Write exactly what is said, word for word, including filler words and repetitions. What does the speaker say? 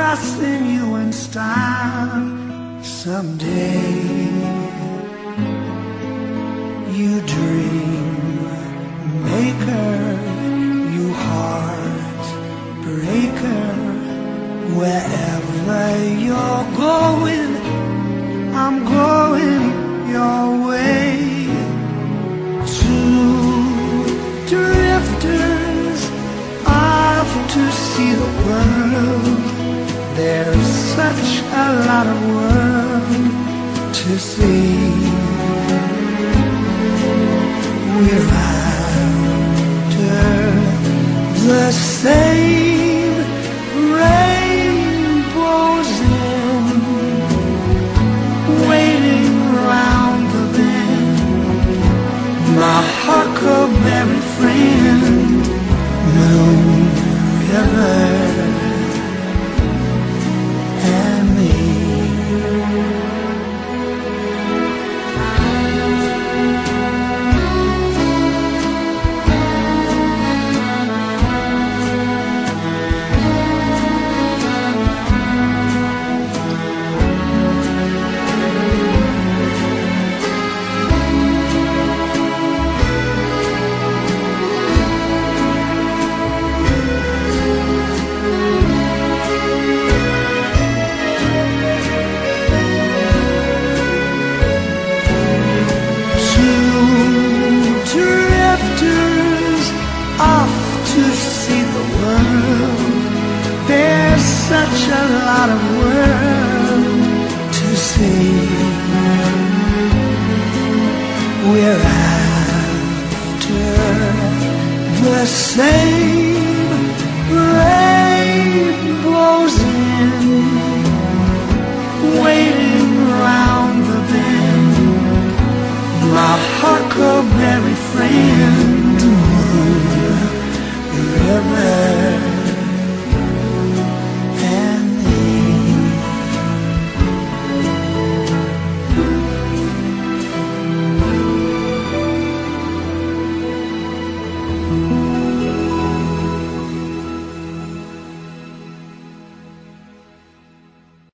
passing you in style. Someday you dream maker, you heartbreaker. Wherever you're going, I'm going your way. Two drifters off to see the world. There's such a lot of world to see. We're after the same rainbows in, waiting round the bend. My huckleberry friend, Moon River and me. There's such a lot of world to see. We're after the same rainbows in, waiting round the bend. My huckleberry friend, Moon River.